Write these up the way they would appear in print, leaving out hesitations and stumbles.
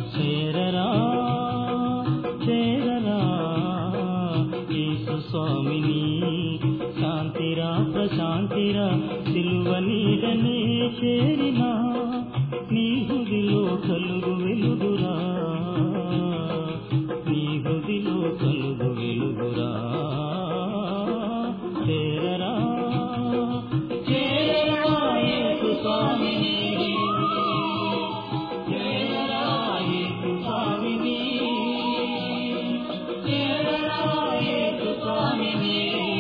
చేరరా చేరరా యేసు స్వామిని, శాంతిరా ప్రశాంతిరా సిలువ నీడనే చేరినా, నీ హృదిలో కలుగు వెలుగురా, నీ హృదిలో కలుగు వెలుగురా. చేరరా చేరరా యేసు స్వామిని, చేరరా యేసు స్వామిని, చేరరా యేసు స్వామిని,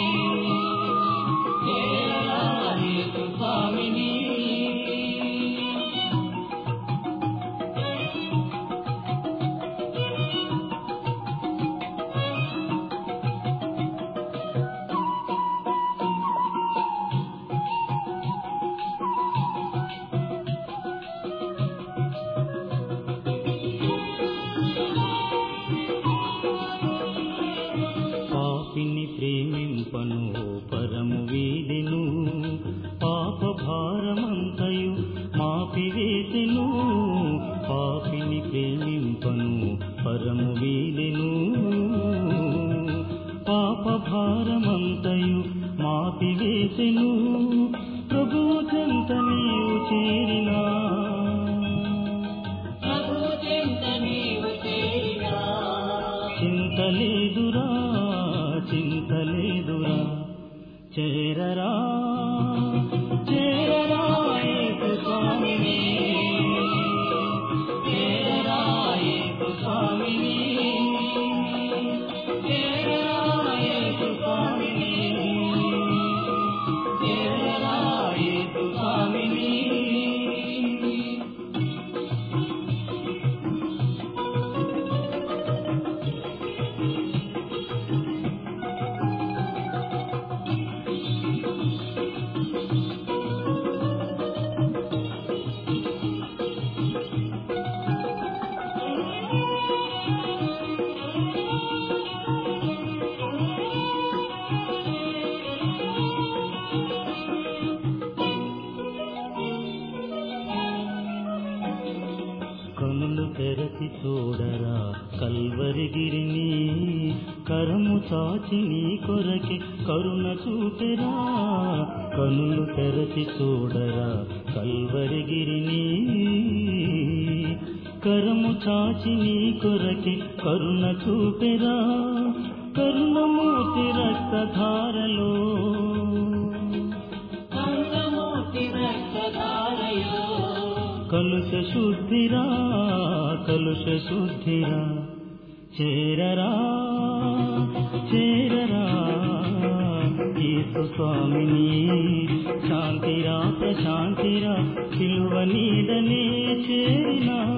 చేరరా యేసు స్వామిని. పాపిని ప్రేమింపను పరము వీదెను, పాప భారమంతయు మాపివేసెను. పాపిని ప్రేమింపను పరము వీదెను, పాప భారమంతయు మాపివేసెను. ప్రభువు చెంత నీవు చేరినా, ప్రభువు చెంత నీవు చేరినా, చింతలేదురా చింతలేదురా. చేరరా చేరరా యేసు స్వామిని, చేరరా యేసు స్వామిని, చేరరా యేసు స్వామిని, చేరరా యేసు స్వామిని. కనులు తెరచి చూడరా కల్వరిగిరిని, కరము చాచి నీ కొరకే కరుణ చూపెరా. కనులు తెరచి చూడరా కల్వరిగిరిని, కరము చాచి నీ కొరకే కరుణ చూపెరా. కరుణమూర్తి రక్తధారలో, కరుణమూర్తి రక్తధారలో కలుష శుద్ధిరా కలుష శుద్ధిరా. చేరరా చేరరా యేసు స్వామిని, శాంతిరా ప్రశాంతిరా సిలువ నీడనే చేరినా,